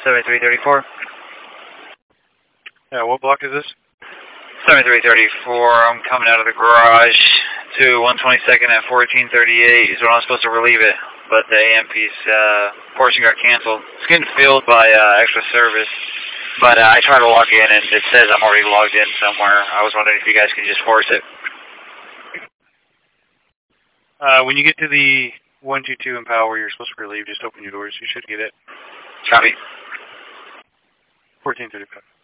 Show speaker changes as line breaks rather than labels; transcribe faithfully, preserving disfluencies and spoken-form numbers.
seventy-three thirty-four.
Yeah, what block is this?
seventy-three thirty-four, I'm coming out of the garage to one twenty-second at fourteen thirty-eight is when I was supposed to relieve it, but the A M P's uh, portion got canceled. It's getting filled by uh, extra service, but uh, I tried to log in and it says I'm already logged in somewhere. I was wondering if you guys could just force it.
Uh, when you get to the one two two in power where you're supposed to relieve, just open your doors. You should get it.
Copy.
fourteen thirty-five.